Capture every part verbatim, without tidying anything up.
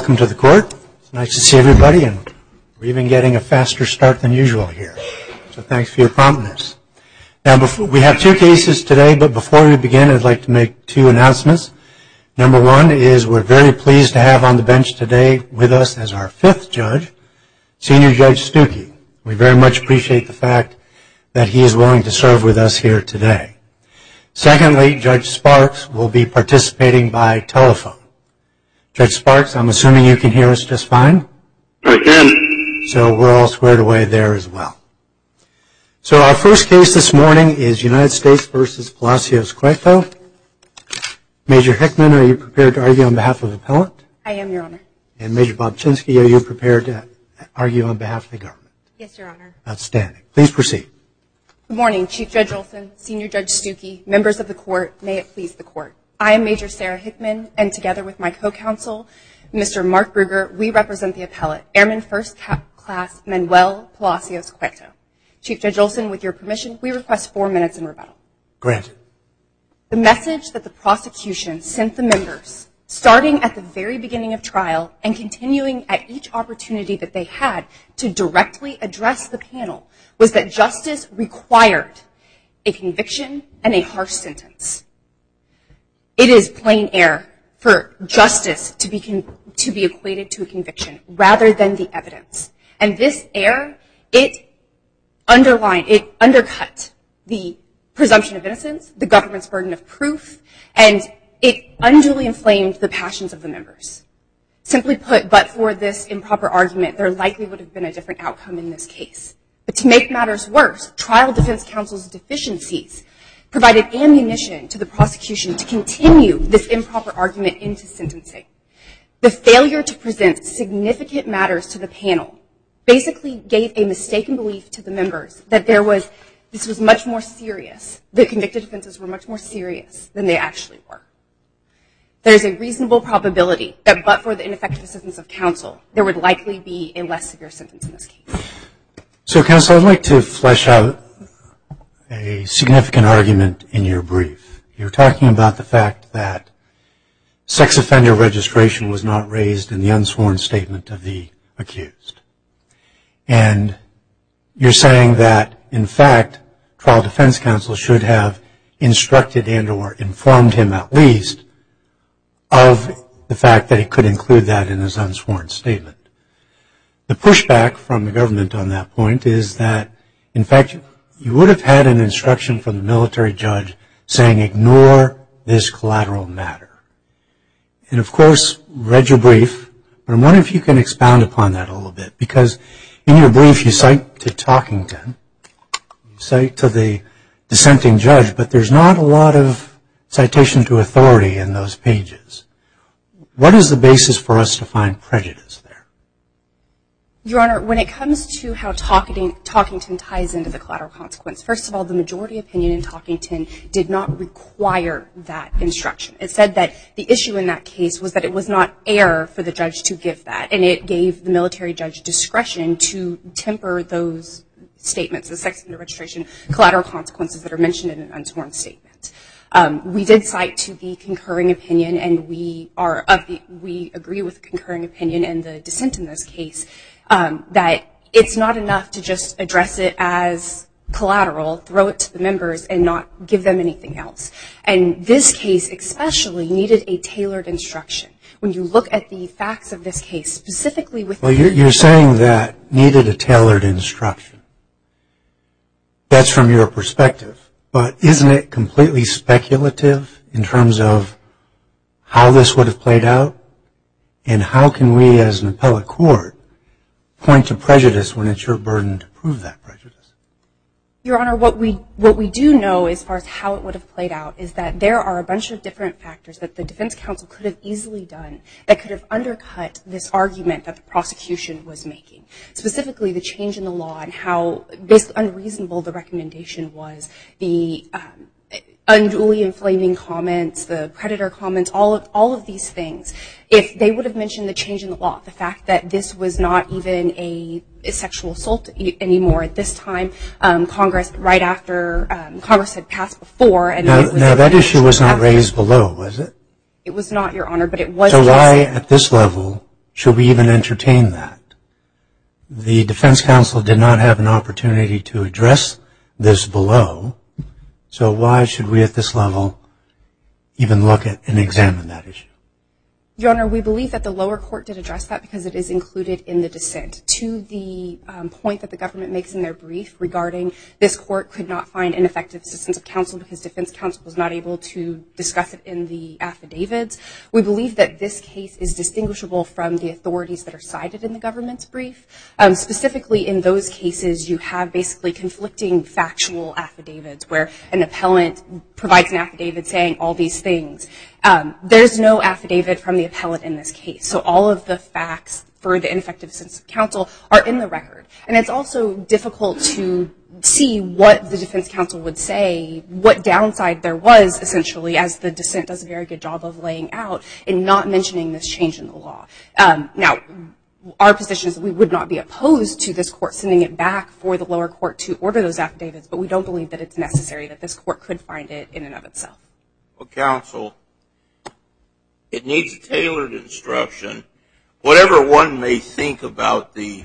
welcome to the court. It's nice to see everybody, and we're even getting a faster start than usual here. So thanks for your promptness. Now, before, we have two cases today, but before we begin, I'd like to make two announcements. Number one is we're very pleased to have on the bench today with us as our fifth judge, Senior Judge Stuckey. We very much appreciate the fact that he is willing to serve with us here today. Secondly, Judge Sparks will be participating by telephone. Judge Sparks, I'm assuming you can hear us just fine? I can. So we're all squared away there as well. So our first case this morning is United States versus Palacios Cueto. Major Hickman, are you prepared to argue on behalf of the appellant? I am, Your Honor. And Major Bobchinsky, are you prepared to argue on behalf of the government? Yes, Your Honor. Outstanding. Please proceed. Good morning, Chief Judge Olson, Senior Judge Stuckey, members of the court, may it please the court. I am Major Sarah Hickman, and together with my co-counsel, Mister Mark Bruger, we represent the appellate, Airman First Class Manuel Palacios Cueto. Chief Judge Olson, with your permission, we request four minutes in rebuttal. Granted. The message that the prosecution sent the members, starting at the very beginning of trial and continuing at each opportunity that they had to directly address the panel, was that justice required a conviction and a harsh sentence. It is plain error for justice to be con- to be equated to a conviction rather than the evidence. And this error, it underlined, it undercut the presumption of innocence, the government's burden of proof, and it unduly inflamed the passions of the members. Simply put, but for this improper argument, there likely would have been a different outcome in this case. But to make matters worse, trial defense counsel's deficiencies provided ammunition to the prosecution to continue this improper argument into sentencing. The failure to present significant matters to the panel basically gave a mistaken belief to the members that there was, this was much more serious. The convicted offenses were much more serious than they actually were. There's a reasonable probability that but for the ineffective assistance of counsel, there would likely be a less severe sentence in this case. So, counsel, I'd like to flesh out a significant argument in your brief. You're talking about the fact that sex offender registration was not raised in the unsworn statement of the accused. And you're saying that, in fact, trial defense counsel should have instructed and or informed him at least of the fact that he could include that in his unsworn statement. The pushback from the government on that point is that, in fact, you would have had an instruction from the military judge saying ignore this collateral matter. And, of course, read your brief, but I'm wondering if you can expound upon that a little bit, because in your brief you cite to Talkington, you cite to the dissenting judge, but there's not a lot of citation to authority in those pages. What is the basis for us to find prejudice there? Your Honor, when it comes to how Talkington ties into the collateral consequence, first of all, the majority opinion in Talkington did not require that instruction. It said that the issue in that case was that it was not error for the judge to give that, and it gave the military judge discretion to temper those statements, the sex offender registration collateral consequences that are mentioned in an unsworn statement. Um, we did cite to the concurring opinion, and we are of the, we agree with the concurring opinion and the dissent in this case, um, that it's not enough to just address it as collateral, throw it to the members, and not give them anything else. And this case especially needed a tailored instruction. When you look at the facts of this case, specifically with... Well, you're, you're saying that needed a tailored instruction. That's from your perspective. But isn't it completely speculative in terms of how this would have played out? And how can we as an appellate court point to prejudice when it's your burden to prove that prejudice? Your Honor, what we what we do know as far as how it would have played out is that there are a bunch of different factors that the defense counsel could have easily done that could have undercut this argument that the prosecution was making. Specifically, the change in the law and how basically unreasonable the recommendation was, the um, unduly inflaming comments, the predator comments, all of, all of these things. If they would have mentioned the change in the law, the fact that this was not even a, a sexual assault anymore at this time, um, Congress, right after um, Congress had passed before. And now, it was now that issue was not raised below, was it? It was not, Your Honor, but it was. So why, at this level, should we even entertain that? The defense counsel did not have an opportunity to address this below, so why should we at this level even look at and examine that issue? Your Honor, we believe that the lower court did address that because it is included in the dissent. To the um, point that the government makes in their brief regarding this court could not find ineffective assistance of counsel because defense counsel was not able to discuss it in the affidavits, we believe that this case is distinguishable from the authorities that are cited in the government's brief. Um, specifically in those cases, you have basically conflicting factual affidavits where an appellant provides an affidavit saying all these things. Um, there's no affidavit from the appellant in this case. So all of the facts for the ineffective assistance of counsel are in the record. And it's also difficult to see what the defense counsel would say, what downside there was, essentially, as the dissent does a very good job of laying out in not mentioning this change in the law. Um, now, our position is that we would not be opposed to this court sending it back for the lower court to order those affidavits, but we don't believe that it's necessary, that this court could find it in and of itself. Well, counsel, it needs tailored instruction. Whatever one may think about the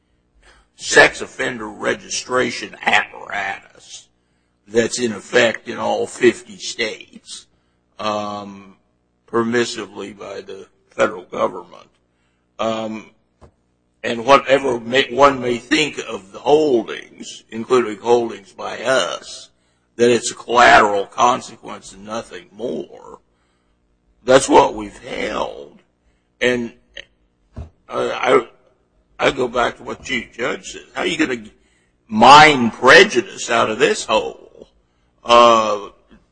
sex offender registration apparatus that's in effect in all fifty states, um, permissively by the federal government, um, and whatever may, one may think of the holdings, including holdings by us, that it's a collateral consequence and nothing more. That's what we've held. And I, I go back to what Chief Judge said. How are you going to mine prejudice out of this hole? Uh,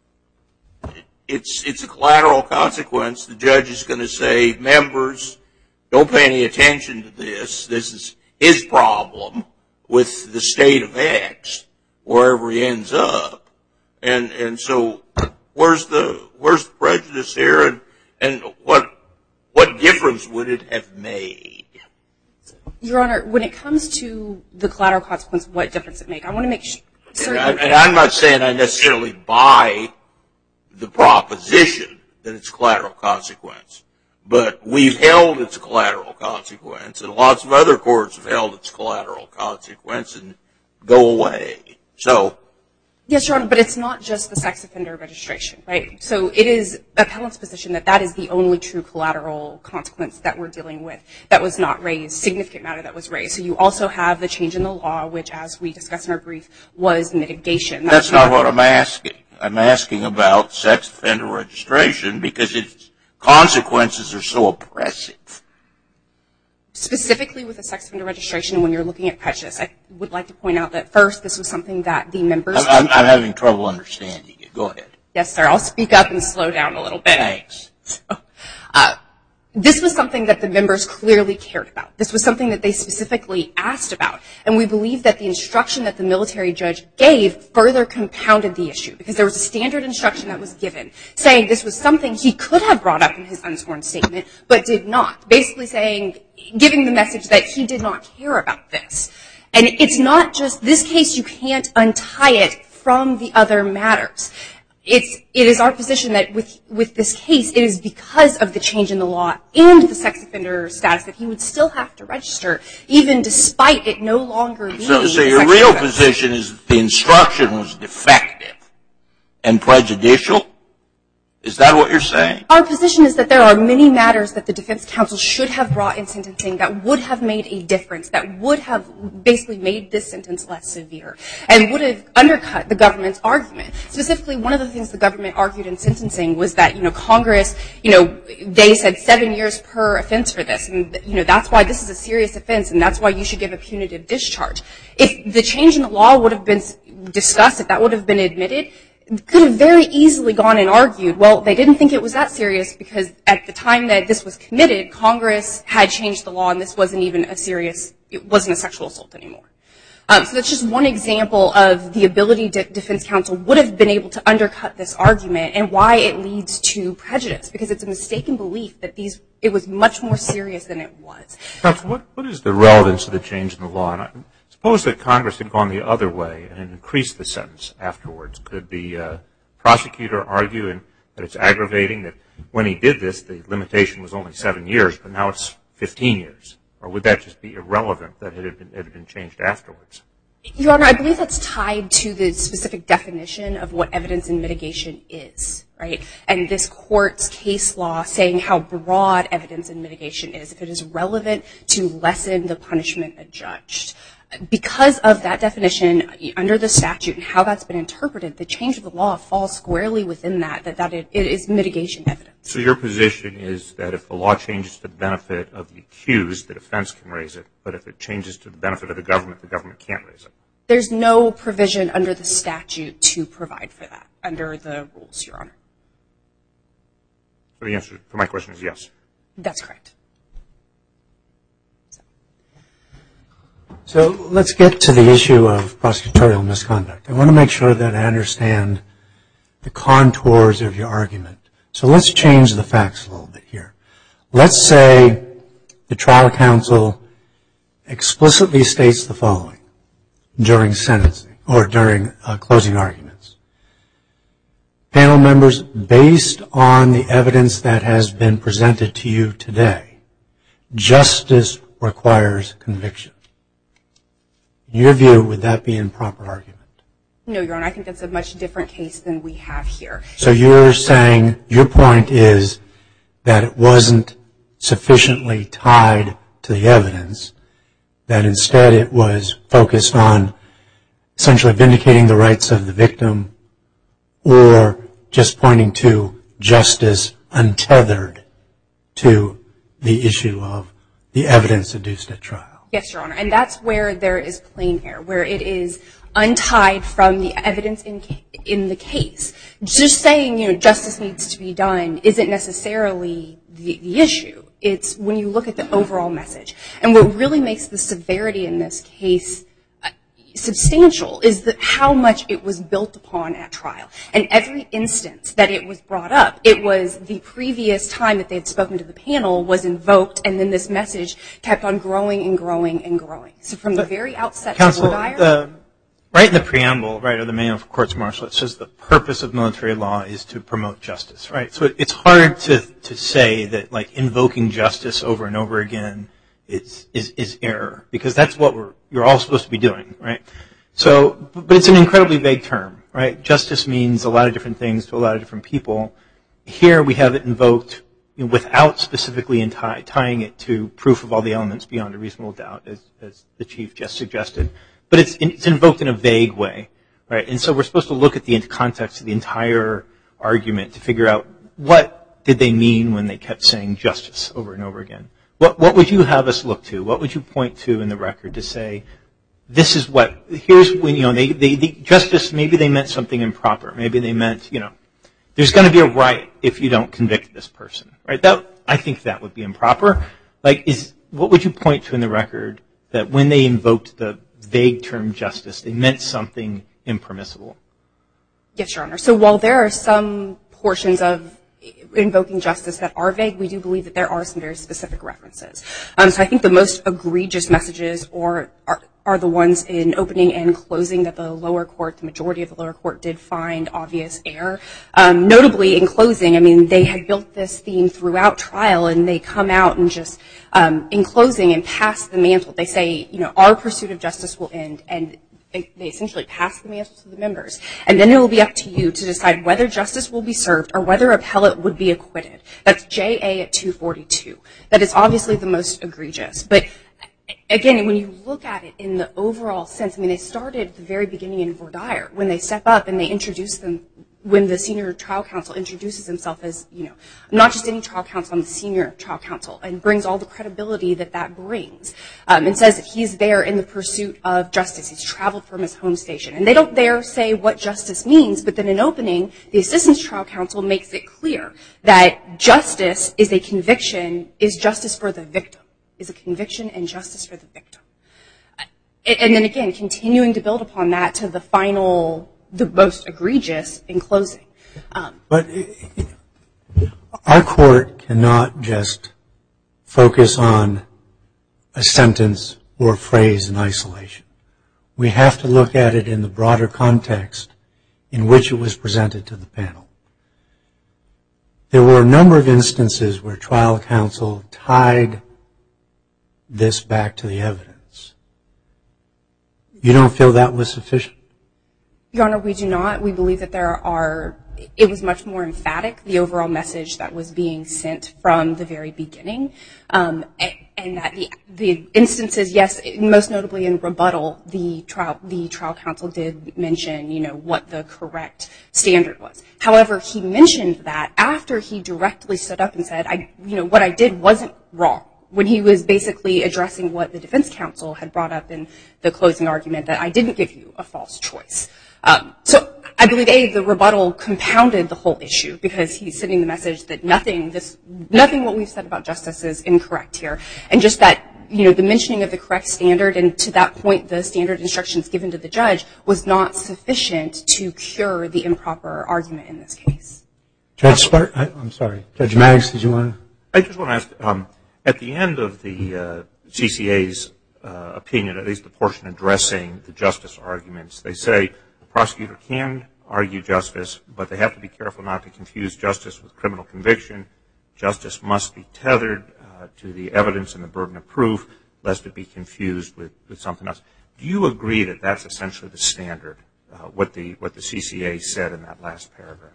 it's, it's a collateral consequence. The judge is going to say, members, don't pay any attention to this. This is his problem with the state of X, wherever he ends up. And, and so where's the, where's the prejudice here, and, and what, what difference would it have made? Your Honor, when it comes to the collateral consequence, what difference it make? I want to make sure. And, I, and I'm not saying I necessarily buy the proposition that it's collateral consequence, but we've held it's a collateral consequence, and lots of other courts have held it's collateral consequence and go away. So. Yes, Your Honor, but it's not just the sex offender registration, right? So it is appellant's position that that is the only true collateral consequence that we're dealing with that was not raised, significant matter that was raised. So you also have the change in the law, which, as we discussed in our brief, was mitigation. That's, That's not what I'm asking. I'm asking about sex offender registration because its consequences are so oppressive. Specifically with the sex offender registration, when you're looking at prejudice, I would like to point out that first, this was something that the members. I'm, I'm, I'm having trouble understanding you. Go ahead. Yes, sir. I'll speak up and slow down a little bit. Thanks. So, uh, this was something that the members clearly cared about. This was something that they specifically asked about. And we believe that the instruction that the military judge gave further compounded the issue because there was a standard instruction that was given saying this was something he could have brought up in his unsworn statement, but did not. Basically saying, giving the message that he did not care about this. And it's not just this case, you can't untie it from the other matters. It's, it is our position that with, with this case, it is because of the change in the law and the sex offender status that he would still have to register, even despite it no longer being. So, so your real position is that the instruction was defective and prejudicial? Is that what you're saying? Our position is that there are many matters that the defense counsel should have brought in sentencing that would have made a difference, that would have basically made this sentence less severe, and would have undercut the government's argument. Specifically, one of the things the government argued in sentencing was that, you know, Congress, you know, they said seven years per offense for this, and, you know, that's why this is a serious offense, and that's why you should give a punitive discharge. If the change in the law would have been discussed, if that would have been admitted, could have very easily gone and argued, well, they didn't think it was that serious because at the time that this was committed, Congress had changed the law and this wasn't even a serious, it wasn't a sexual assault anymore. Um, so that's just one example of the ability that defense counsel would have been able to undercut this argument and why it leads to prejudice, because it's a mistaken belief that these, it was much more serious than it was. Counsel, what, what is the relevance of the change in the law? And I, Suppose that Congress had gone the other way and had increased the sentence afterwards. Could the uh, prosecutor argue in, that it's aggravating that when he did this, the limitation was only seven years, but now it's fifteen years? Or would that just be irrelevant that it had been, it had been changed afterwards? Your Honor, I believe that's tied to the specific definition of what evidence in mitigation is, right? And this court's case law saying how broad evidence in mitigation is, if it is relevant to lessen the punishment adjudged. Because of that definition under the statute and how that's been interpreted, the change of the law falls squarely within that, that, that it, it is mitigation evidence. So your position is that if the law changes to the benefit of the accused, the defense can raise it, but if it changes to the benefit of the government, the government can't raise it? There's no provision under the statute to provide for that, under the rules, Your Honor. So the answer to my question is yes. That's correct. So let's get to the issue of prosecutorial misconduct. I want to make sure that I understand the contours of your argument. So let's change the facts a little bit here. Let's say the trial counsel explicitly states the following during sentencing or during uh, closing arguments. Panel members, based on the evidence that has been presented to you today, justice requires conviction. In your view, would that be an improper argument? No, Your Honor. I think that's a much different case than we have here. So you're saying your point is that it wasn't sufficiently tied to the evidence, that instead it was focused on essentially vindicating the rights of the victim or just pointing to justice untethered to the issue of the evidence adduced at trial? Yes, Your Honor. And that's where there is plain error, where it is untied from the evidence in in the case. Just saying, you know, justice needs to be done isn't necessarily the, the issue. It's when you look at the overall message. And what really makes the severity in this case substantial is that how much it was built upon at trial. And every instance that it was brought up, it was the previous time that they had spoken to the panel was invoked, and then this message kept on growing and growing and growing. So from the very outset, Counsel, the, right in the preamble, right, of the Manual for Courts Martial, it says the purpose of military law is to promote justice, right? So it, it's hard to, to say that, like, invoking justice over and over again is, is, is error, because that's what we're, you're all supposed to be doing, right? So, but it's an incredibly vague term, right? Justice means a lot of different things to a lot of different people. Here we have it invoked, you know, without specifically tie, tying it to proof of all the elements beyond a reasonable doubt, as, as the Chief just suggested. But it's, it's invoked in a vague way, right? And so we're supposed to look at the context of the entire argument to figure out what did they mean when they kept saying justice over and over again. What, what would you have us look to? What would you point to in the record to say, this is what, here's when, you know, they, they, the justice, maybe they meant something improper. Maybe they meant, you know, there's going to be a right if you don't convict this person, right? That, I think that would be improper. Like, is, what would you point to in the record that when they invoked the vague term justice, they meant something impermissible? Yes, Your Honor. So while there are some portions of invoking justice that are vague, we do believe that there are some very specific references. Um, so I think the most egregious messages or are, are the ones in opening and closing that the lower court, the majority of the lower court, did find obvious error. Um, notably, in closing, I mean, they had built this theme throughout trial, and they come out and just, um, in closing and pass the mantle. They say, you know, our pursuit of justice will end, and They, they essentially pass the mantle to the members. And then it will be up to you to decide whether justice will be served or whether appellate would be acquitted. That's J A at two forty-two. That is obviously the most egregious. But again, when you look at it in the overall sense, I mean, they started at the very beginning in Vordaer when they step up and they introduce them, when the senior trial counsel introduces himself as, you know, not just any trial counsel, I'm the senior trial counsel, and brings all the credibility that that brings, um, and says that he's there in the pursuit of justice. He's traveled from his home station. And they don't dare say what justice means, but then in opening, the assistant trial counsel makes it clear that justice is a conviction, is justice for the victim, is a conviction and justice for the victim. And then again, continuing to build upon that to the final, the most egregious in closing. Um, but our court cannot just focus on a sentence or phrase in isolation. We have to look at it in the broader context in which it was presented to the panel. There were a number of instances where trial counsel tied this back to the evidence. You don't feel that was sufficient? Your Honor, we do not. We believe that there are, it was much more emphatic, the overall message that was being sent from the very beginning, um, and, and that the, the instances, yes, most notably in rebuttal, the trial, the trial counsel did mention, you know, what the correct standard was. However, he mentioned that after he directly stood up and said, I, you know, what I did wasn't wrong, when he was basically addressing what the defense counsel had brought up in the closing argument, that I didn't give you a false choice. Um, so I believe, A, the rebuttal compounded the whole issue because he's sending the message that nothing, this, nothing what we've said about justice is incorrect here. And just that, you know, the mentioning of the correct standard, and to that point, the standard instructions given to the judge was not sufficient to cure the improper argument in this case. Judge Spark, I, I'm sorry. Judge Maggs, did you want to? I just want to ask, um, at the end of the uh, C C A's uh, opinion, at least the portion addressing the justice arguments, they say, prosecutor can argue justice, but they have to be careful not to confuse justice with criminal conviction. Justice must be tethered uh, to the evidence and the burden of proof, lest it be confused with, with something else. Do you agree that that's essentially the standard, uh, what the what the C C A said in that last paragraph?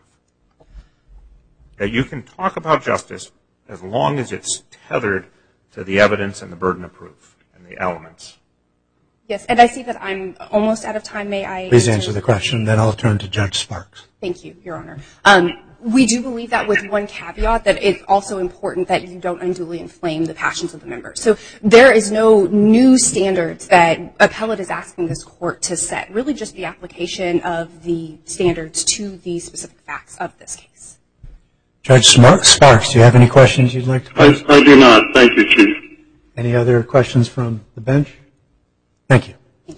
That you can talk about justice as long as it's tethered to the evidence and the burden of proof and the elements. Yes, and I see that I'm almost out of time. May I Please answer the question, then I'll turn to Judge Sparks. Thank you, Your Honor. Um, we do believe that with one caveat, that it's also important that you don't unduly inflame the passions of the members. So there is no new standards that appellate is asking this court to set, really just the application of the standards to the specific facts of this case. Judge Sparks, do you have any questions you'd like to pose? I, I do not. Thank you, Chief. Any other questions from the bench? Thank you.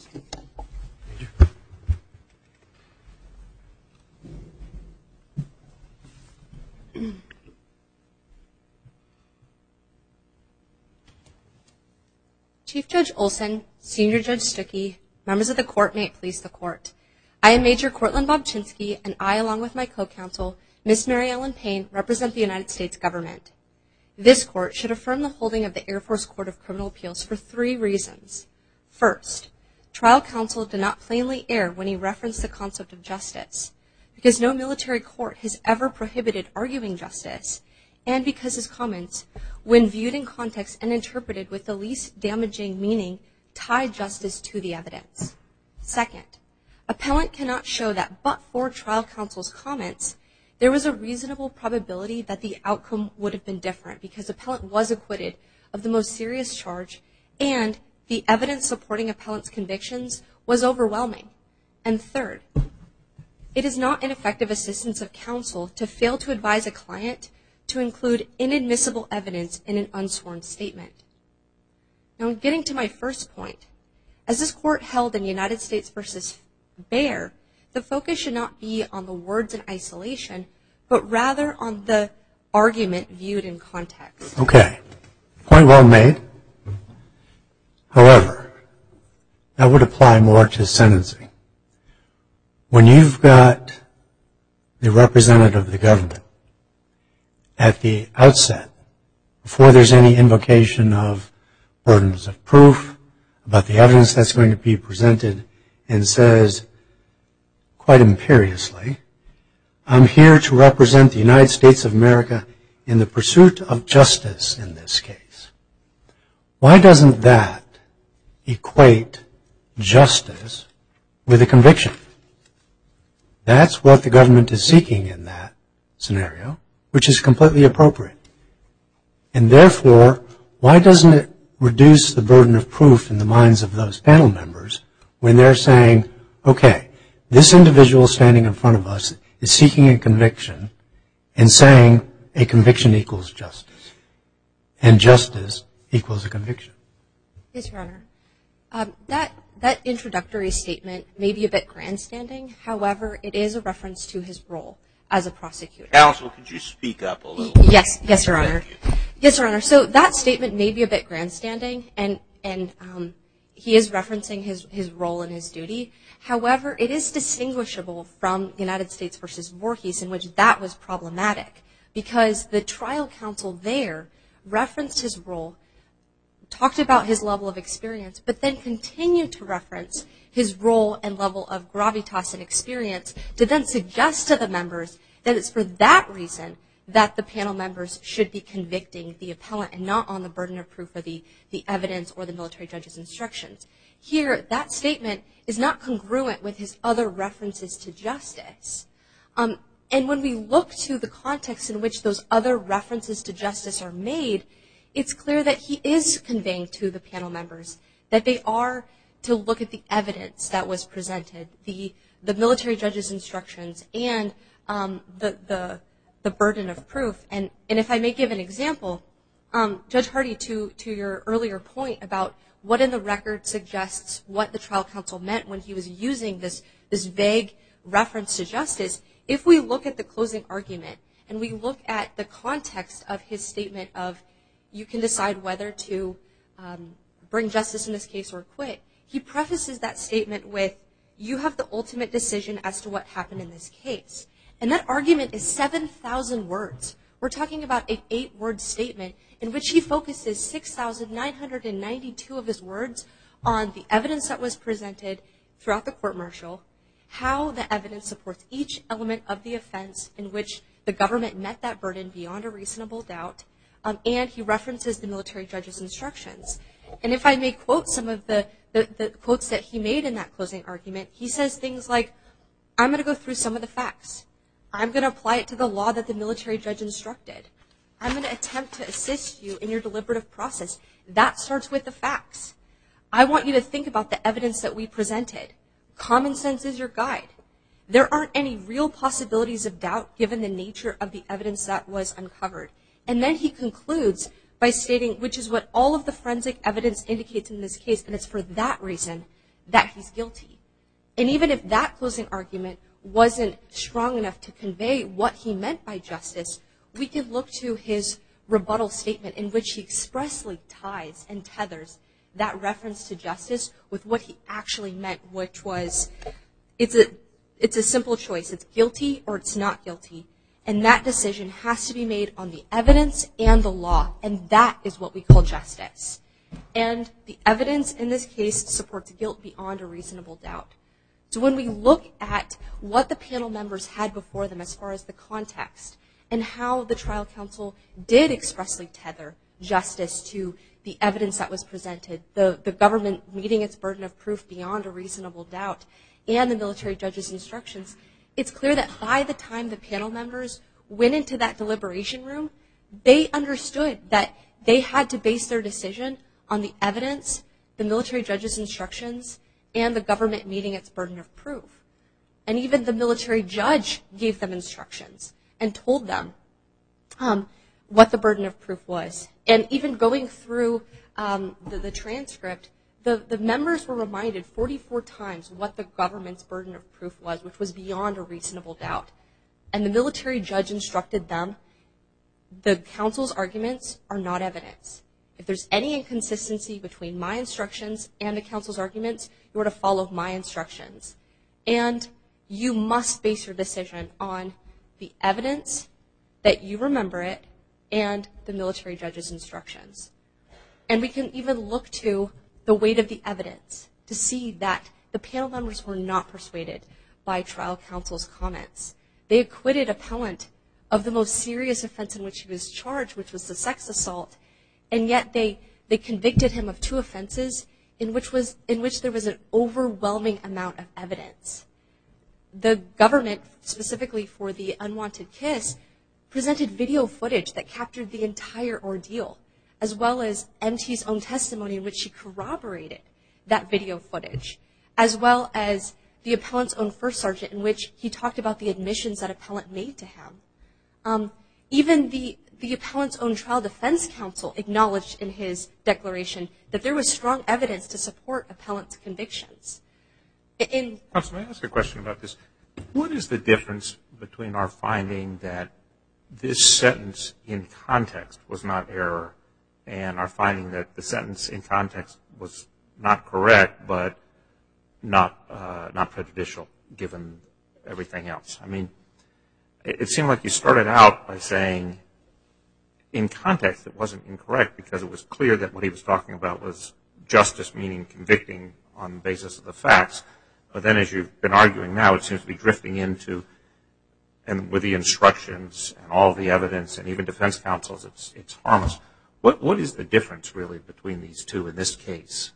Chief Judge Olson, Senior Judge Stuckey, members of the court, may it please the court. I am Major Cortland Bobchinsky, and I, along with my co-counsel, Miss Mary Ellen Payne, represent the United States government. This court should affirm the holding of the Air Force Court of Criminal Appeals for three reasons. First, trial counsel did not plainly err when he referenced the concept of justice, because no military court has ever prohibited arguing justice, and because his comments, when viewed in context and interpreted with the least damaging meaning, tied justice to the evidence. Second, appellant cannot show that but for trial counsel's comments, there was a reasonable probability that the outcome would have been different, because appellant was acquitted of the most serious charge, and the evidence supporting appellant's convictions was overwhelming. And third, it is not ineffective assistance of counsel to fail to advise a client to include inadmissible evidence in an unsworn statement. Now, getting to my first point, as this court held in United States versus Baer, the focus should not be on the words in isolation, but rather on the argument viewed in context. Okay. Point well made. However, that would apply more to sentencing. When you've got the representative of the government at the outset, before there's any invocation of burdens of proof about the evidence that's going to be presented, and says, quite imperiously, I'm here to represent the United States of America in the pursuit of justice in this case. Why doesn't that equate justice with a conviction? That's what the government is seeking in that scenario, which is completely appropriate. And therefore, why doesn't it reduce the burden of proof in the minds of those panel members when they're saying, okay, this individual standing in front of us is seeking a conviction and saying a conviction equals justice, and justice equals a conviction? Yes, Your Honor. Um, that that introductory statement may be a bit grandstanding. However, it is a reference to his role as a prosecutor. Counsel, could you speak up a little? Yes, yes, Your Honor. Yes, Your Honor. So that statement may be a bit grandstanding, and and um, he is referencing his his role and his duty. However, it is distinguishable from United States versus Voorhees, in which that was problematic, because the trial counsel there referenced his role talked about his level of experience, but then continued to reference his role and level of gravitas and experience to then suggest to the members that it's for that reason that the panel members should be convicting the appellant and not on the burden of proof of the, the evidence or the military judge's instructions. Here, that statement is not congruent with his other references to justice. Um, and when we look to the context in which those other references to justice are made, it's clear that he is conveying to the panel members that they are to look at the evidence that was presented, the, the military judge's instructions, and um, the, the, the burden of proof. And, and if I may give an example, um, Judge Hardy, to, to your earlier point about what in the record suggests what the trial counsel meant when he was using this, this vague reference to justice, if we look at the closing argument and we look at the context of his statement of you can decide whether to um, bring justice in this case or quit, he prefaces that statement with, you have the ultimate decision as to what happened in this case. And that argument is seven thousand words. We're talking about an eight-word statement in which he focuses six thousand nine hundred ninety-two of his words on the evidence that was presented throughout the court-martial, how the evidence supports each element of the offense in which the government met that burden beyond a reasonable doubt, um, and he references the military judge's instructions. And if I may quote some of the, the, the quotes that he made in that closing argument, he says things like, I'm going to go through some of the facts. I'm going to apply it to the law that the military judge instructed. I'm going to attempt to assist you in your deliberative process. That starts with the facts. I want you to think about the evidence that we presented. Common sense is your guide. There aren't any real possibilities of doubt given the nature of the evidence that was uncovered. And then he concludes by stating, which is what all of the forensic evidence indicates in this case, and it's for that reason that he's guilty. And even if that closing argument wasn't strong enough to convey what he meant by justice, we could look to his rebuttal statement in which he expressly ties and tethers that reference to justice with what he actually meant, which was, it's a, it's a simple choice. It's guilty or it's not guilty. And that decision has to be made on the evidence and the law. And that is what we call justice. And the evidence in this case supports guilt beyond a reasonable doubt. So when we look at what the panel members had before them as far as the context and how the trial counsel did expressly tether justice to the evidence that was presented, the, the government meeting its burden of proof beyond a reasonable doubt, and the military judge's instructions, it's clear that by the time the panel members went into that deliberation room, they understood that they had to base their decision on the evidence, the military judge's instructions, and the government meeting its burden of proof. And even the military judge gave them instructions and told them um, what the burden of proof was. And even going through um, the, the transcript, the, the members were reminded forty-four times what the government's burden of proof was, which was beyond a reasonable doubt. And the military judge instructed them, the counsel's arguments are not evidence. If there's any inconsistency between my instructions and the counsel's arguments, you are to follow my instructions. And you must base your decision on the evidence, that you remember it, and the military judge's instructions. And we can even look to the weight of the evidence to see that the panel members were not persuaded by trial counsel's comments. They acquitted appellant of the most serious offense in which he was charged, which was the sex assault, and yet they, they convicted him of two offenses in which, was, in which there was an overwhelming amount of evidence. The government, specifically for the unwanted kiss, presented video footage that captured the entire ordeal, as well as M T's own testimony in which she corroborated that video footage, as well as the appellant's own first sergeant in which he talked about the admissions that appellant made to him. Um, even the, the appellant's own trial defense counsel acknowledged in his declaration that there was strong evidence to support appellant's convictions. In, Counsel, may I ask a question about this? What is the difference between our finding that this sentence in context was not error and our finding that the sentence in context was not correct but not uh, not prejudicial given everything else? I mean, it, it seemed like you started out by saying in context, it wasn't incorrect because it was clear that what he was talking about was justice, meaning convicting on the basis of the facts. But then as you've been arguing now, it seems to be drifting into, and with the instructions and all the evidence and even defense counsels, it's, it's harmless. What, what is the difference really between these two in this case?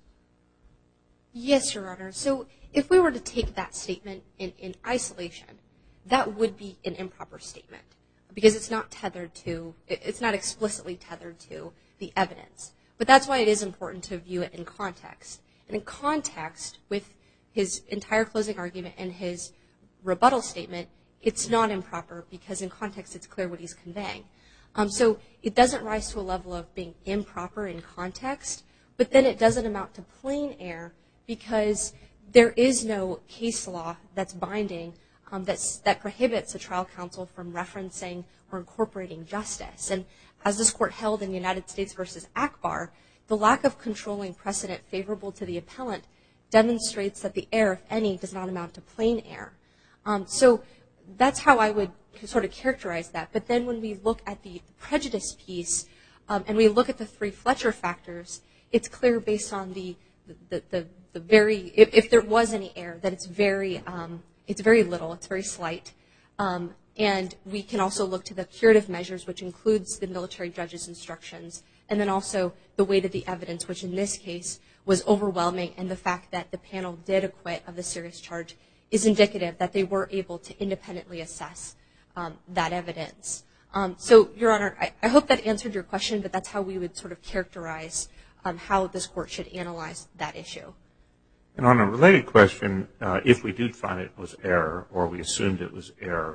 Yes, Your Honor. So if we were to take that statement in, in isolation, that would be an improper statement because it's not tethered to, it's not explicitly tethered to the evidence. But that's why it is important to view it in context. And in context, with his entire closing argument and his rebuttal statement, it's not improper because in context it's clear what he's conveying. Um, so it doesn't rise to a level of being improper in context, but then it doesn't amount to plain error because there is no case law that's binding um, that's, that prohibits a trial counsel from referencing or incorporating justice. And as this court held in United States versus Akbar, the lack of controlling precedent favorable to the appellant demonstrates that the error, if any, does not amount to plain error. Um, so that's how I would sort of characterize that. But then when we look at the prejudice piece um, and we look at the three Fletcher factors, it's clear based on the the, the, the very, if, if there was any error, that it's very, um, it's very little, it's very slight. Um, and we can also look to the curative measures, which includes the military judge's instructions, and then also the weight of the evidence, which in this case was overwhelming, and the fact that the panel did acquit of the serious charge is indicative that they were able to independently assess um, that evidence. Um, so, Your Honor, I, I hope that answered your question, but that's how we would sort of characterize um, how this court should analyze that issue. And on a related question, uh, if we do find it was error, or we assumed it was error,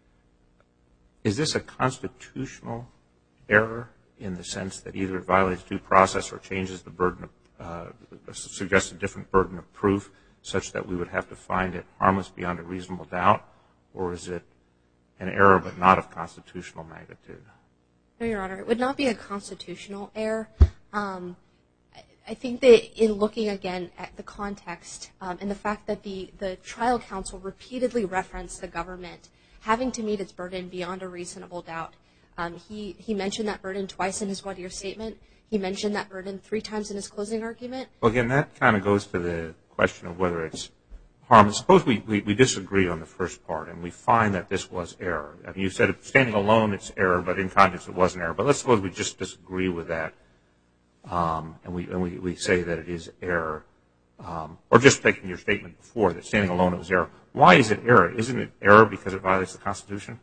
is this a constitutional error in the sense that either it violates due process or changes the burden of, uh, suggests a different burden of proof, such that we would have to find it harmless beyond a reasonable doubt, or is it an error but not of constitutional magnitude? No, Your Honor, it would not be a constitutional error. Um, I think that in looking again at the context um, and the fact that the, the trial counsel repeatedly referenced the government having to meet its burden beyond a reasonable doubt, um, he, he mentioned that burden twice in his one-year statement. He mentioned that burden three times in his closing argument. Well, again, that kind of goes to the question of whether it's harmless. Suppose we, we, we disagree on the first part and we find that this was error. I mean, you said standing alone it's error, but in context it wasn't error. But let's suppose we just disagree with that. Um, and we and we, we say that it is error, um, or just taking your statement before that standing alone it was error. Why is it error? Isn't it error because it violates the Constitution?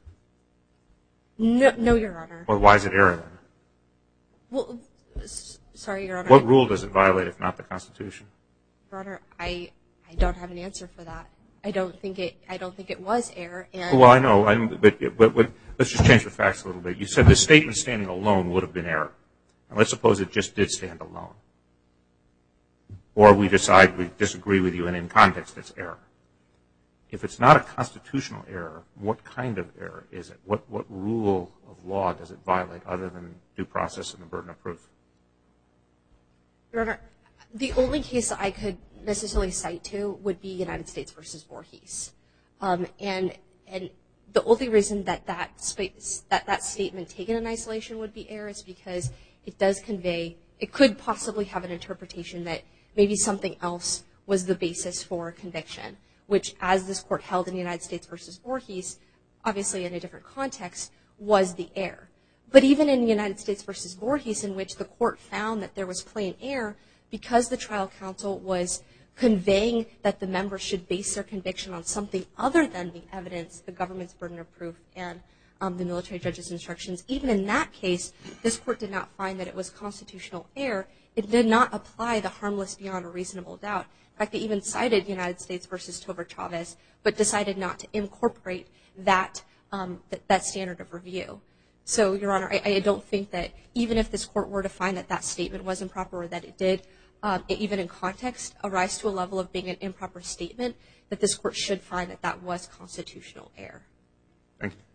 No, no, Your Honor. Well, why is it error then? Well, s- sorry, Your Honor. What rule does it violate if not the Constitution? Your Honor, I I don't have an answer for that. I don't think it I don't think it was error. And well, I know, I'm, but, but, but let's just change the facts a little bit. You said the statement standing alone would have been error. And let's suppose it just did stand alone. Or we decide we disagree with you and in context it's error. If it's not a constitutional error, what kind of error is it? What, what rule of law does it violate other than due process and the burden of proof? Your Honor, the only case that I could necessarily cite to would be United States versus Voorhees. Um, and and the only reason that that, space, that that statement taken in isolation would be error is because it does convey, it could possibly have an interpretation that maybe something else was the basis for conviction, which as this court held in United States versus Voorhees, obviously in a different context, was the error. But even in United States versus Voorhees, in which the court found that there was plain error, because the trial counsel was conveying that the members should base their conviction on something other than the evidence, the government's burden of proof, and um, the military judge's instructions, even in that case, this court did not find that it was constitutional error. It did not apply the harmless beyond a reasonable doubt. In fact, they even cited United States versus Tovar Chavez, but decided not to incorporate that, um, th- that standard of review. So, Your Honor, I, I don't think that even if this court were to find that that statement was improper or that it did, um, it, even in context, arise to a level of being an improper statement, that this court should find that that was constitutional error. Thank you.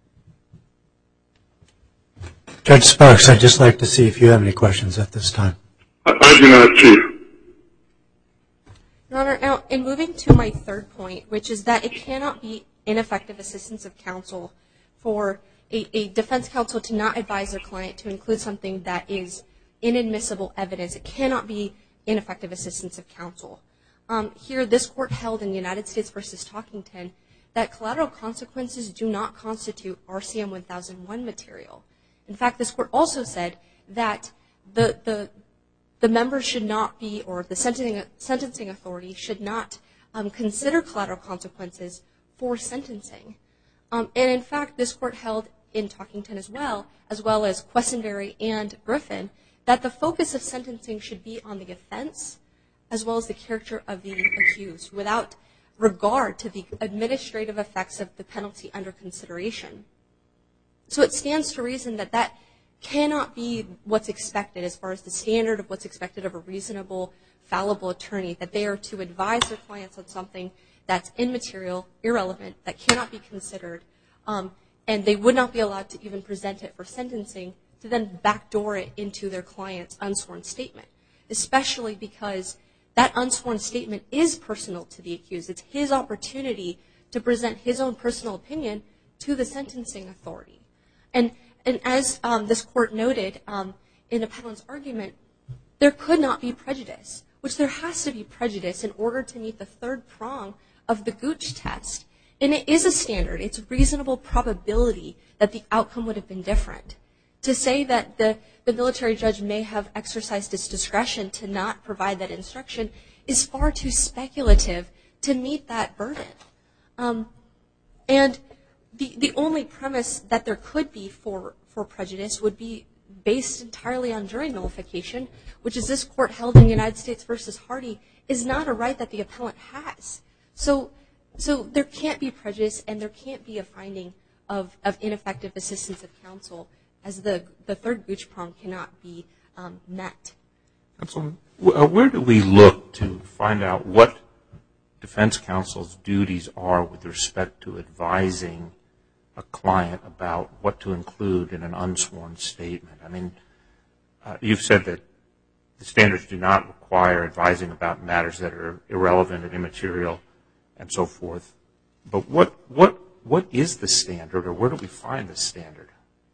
Judge Sparks, I'd just like to see if you have any questions at this time. I, I do not, Chief. Your Honor, now, in moving to my third point, which is that it cannot be ineffective assistance of counsel for a, a defense counsel to not advise their client to include something that is inadmissible evidence. It cannot be ineffective assistance of counsel. Um, here, this court held in United States versus Talkington that collateral consequences do not constitute R C M one thousand one material. In fact, this court also said that the the the members should not be, or the sentencing sentencing authority should not um, consider collateral consequences for sentencing. Um, and in fact, this court held in Talkington as well, as well as Questenberry and Griffin, that the focus of sentencing should be on the offense as well as the character of the accused, without regard to the administrative effects of the penalty under consideration. So it stands to reason that that cannot be what's expected as far as the standard of what's expected of a reasonable, fallible attorney, that they are to advise their clients on something that's immaterial, irrelevant, that cannot be considered, um, and they would not be allowed to even present it for sentencing to then backdoor it into their client's unsworn statement, especially because that unsworn statement is personal to the accused. It's his opportunity to present his own personal opinion to the sentencing authority. And and as um, this court noted um, in appellant's argument, there could not be prejudice, which there has to be prejudice in order to meet the third prong of the Gooch test. And it is a standard. It's a reasonable probability that the outcome would have been different. To say that the, the military judge may have exercised its discretion to not provide that instruction is far too speculative to meet that burden. Um, and the, the only premise that there could be for, for prejudice would be based entirely on jury nullification, which is this court held in United States versus Hardy, is not a right that the appellant has. So, so there can't be prejudice and there can't be a finding of, of ineffective assistance of counsel, as the, the third Gooch prong cannot be um, met. Counsel, where do we look to find out what defense counsel's duties are with respect to advising a client about what to include in an unsworn statement? I mean, uh, you've said that the standards do not require advising about matters that are irrelevant and immaterial and so forth. But what what what is the standard, or where do we find the standard?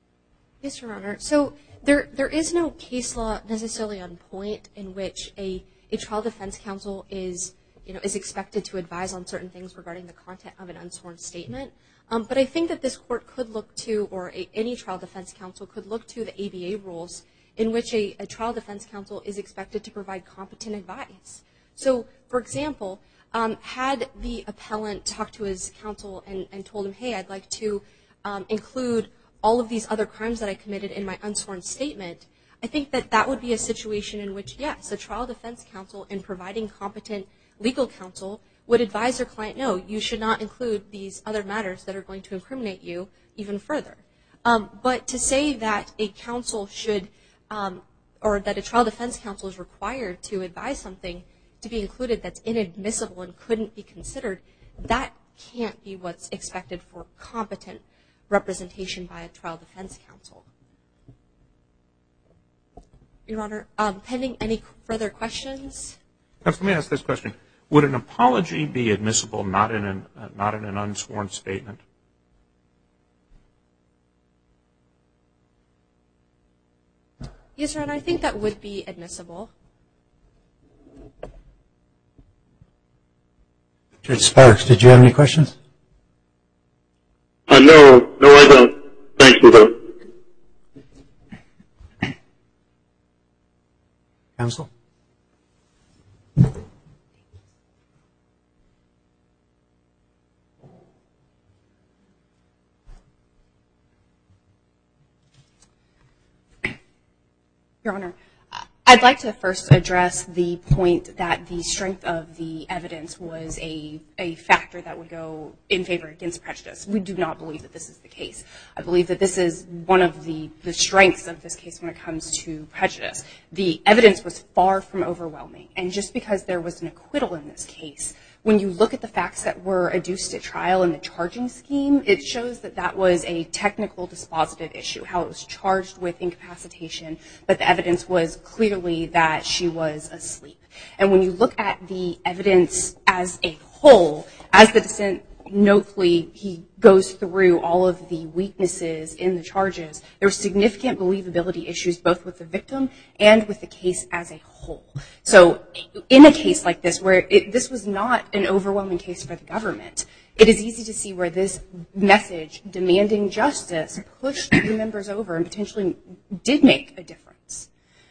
Yes, Your Honor. So there there is no case law necessarily on point in which a, a trial defense counsel is you know is expected to advise on certain things regarding the content of an unsworn statement. Um, but I think that this court could look to, or a, any trial defense counsel could look to the A B A rules in which a, a trial defense counsel is expected to provide competent advice. So, for example, um, had the appellant talked to his counsel and, and told him, hey, I'd like to um, include all of these other crimes that I committed in my unsworn statement, I think that that would be a situation in which, yes, a trial defense counsel, in providing competent legal counsel, would advise their client, no, you should not include these other matters that are going to incriminate you even further. Um, but to say that a counsel should, um, or that a trial defense counsel is required to advise something to be included that's inadmissible and couldn't be considered, that can't be what's expected for competent representation by a trial defense counsel. Your Honor, um, pending any further questions? Let me ask this question. Would an apology be admissible not in an, uh, not in an unsworn statement? Yes, Your Honor, I think that would be admissible. Judge Sparks, did you have any questions? Uh, no, no, I don't. Thank you, though. Counsel? Your Honor, I'd like to first address the point that the strength of the evidence was a, a factor that would go in favor against prejudice. We do not believe that this is the case. I believe that this is one of the, the strengths of this case when it comes to prejudice. The evidence was far from overwhelming, and just because there was an acquittal in this case, when you look at the facts that were adduced at trial in the charging scheme, it shows that that was a technical dispositive issue, how it was charged with incapacitation, but the evidence was clearly that she was asleep. And when you look at the evidence as a whole, as the dissent notably, he goes through all of the weaknesses in the charges. There were significant believability issues both with the victim and with the case as a whole. So in a case like this, where it, this was not an overwhelming case for the government, it is easy to see where this message demanding justice pushed the members over and potentially did make a difference.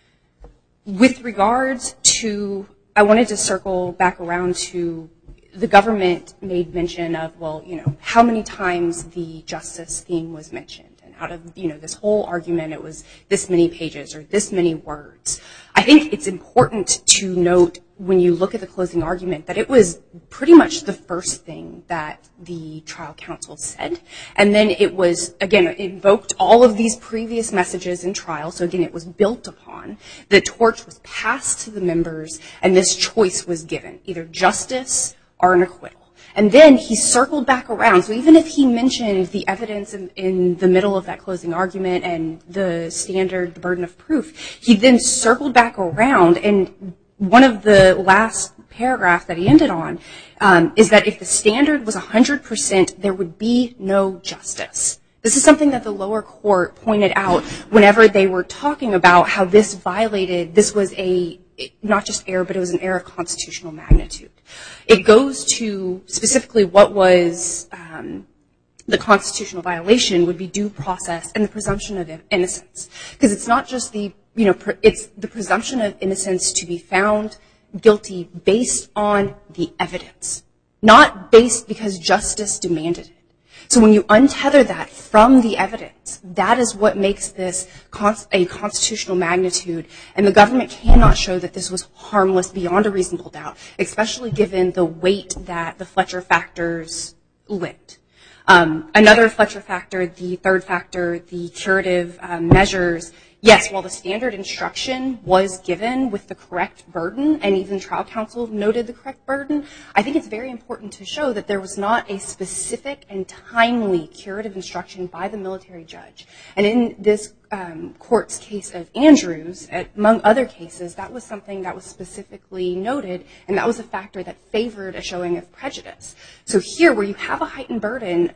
With regards to, I wanted to circle back around to the government made mention of, well, you know, how many times the justice theme was mentioned. And out of, you know, this whole argument, it was this many pages or this many words. I think it's important to note when you look at the closing argument that it was pretty much the first thing that the trial counsel said. And then it was, again, it invoked all of these previous messages in trial. So again, it was built upon. The torch was passed to the members, and this choice was given, either justice or an acquittal. And then he circled back around. So even if he mentioned the evidence in, in the middle of that closing argument and the standard, the burden of proof, he then circled back around. And one of the last paragraphs that he ended on um, is that if the standard was one hundred percent, there would be no justice. This is something that the lower court pointed out whenever they were talking about how this violated, this was a, not just error, but it was an error of constitutional magnitude. It goes to specifically what was um, the constitutional violation would be due process and the presumption of innocence. Because it's not just the, you know, pr- it's the presumption of innocence to be found guilty based on the evidence, not based because justice demanded it. So when you untether that from the evidence, that is what makes this a constitutional magnitude. And the government cannot show that this was harmless beyond a reasonable doubt, especially given the weight that the Fletcher factors lent. Um, another Fletcher factor, the third factor, the curative um, measures, yes, while the standard instruction was given with the correct burden, and even trial counsel noted the correct burden, I think it's very important to show that there was not a specific and timely curative instruction by the military judge. And in this um, court's case of Andrews, among other cases, that was something that was specifically noted, and that was a factor that favored a showing of prejudice. So here, where you have a heightened burden,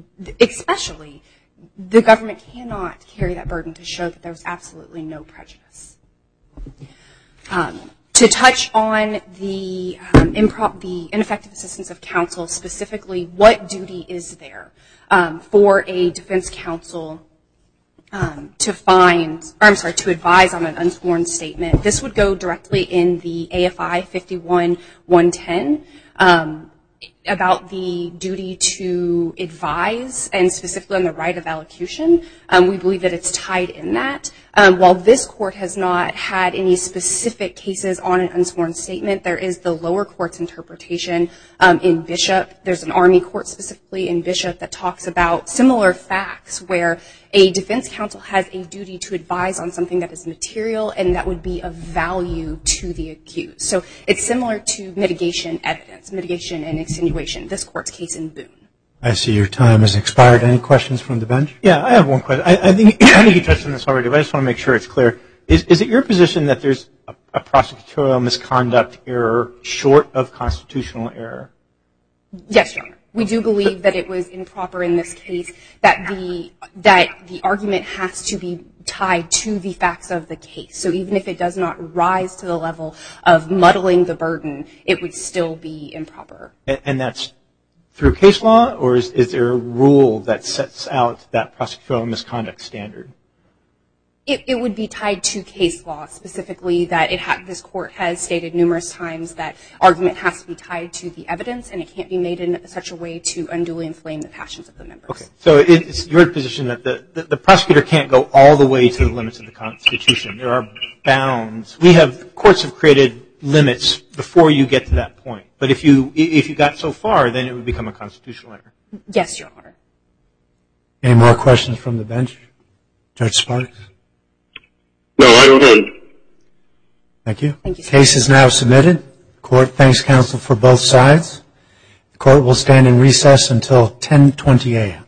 especially, the government cannot carry that burden to show that there was absolutely no prejudice. Um, to touch on the, um, impro- the ineffective assistance of counsel, specifically what duty is there um, for a defense counsel um, to find, or I'm sorry, to advise on an unsworn statement. This would go directly in the A F I fifty-one one ten. Um, about the duty to advise, and specifically on the right of allocution. Um, we believe that it's tied in that. Um, while this court has not had any specific cases on an unsworn statement, there is the lower court's interpretation um, in Bishop. There's an Army court specifically in Bishop that talks about similar facts where a defense counsel has a duty to advise on something that is material and that would be of value to the accused. So it's similar to mitigation evidence, mitigation and extenuation, this court's case in Boone. I see your time has expired. Any questions from the bench? Yeah, I have one question. I, I think I think you touched on this already, but I just want to make sure it's clear. Is, is it your position that there's a, a prosecutorial misconduct error short of constitutional error? Yes, Your Honor. We do believe that it was improper in this case, that the that the argument has to be tied to the facts of the case. So even if it does not rise to the level of muddling the burden, it would still be improper. And, and that's through case law, or is, is there a rule that sets out that prosecutorial misconduct standard? It, it would be tied to case law, specifically that it ha- this court has stated numerous times that argument has to be tied to the evidence, and it can't be made in such a way to unduly inflame the passions of the members. Okay. So it's your position that the, the, the prosecutor can't go all the way to the limits of the Constitution. There are bounds. We have, courts have created limits before you get to that point. But if you, if you got so far, then it would become a constitutional error. Yes, Your Honor. Any more questions from the bench? Judge Sparks? No, I don't have. Thank you. Thank you, sir. Case is now submitted. Court thanks counsel for both sides. The court will stand in recess until ten twenty a.m.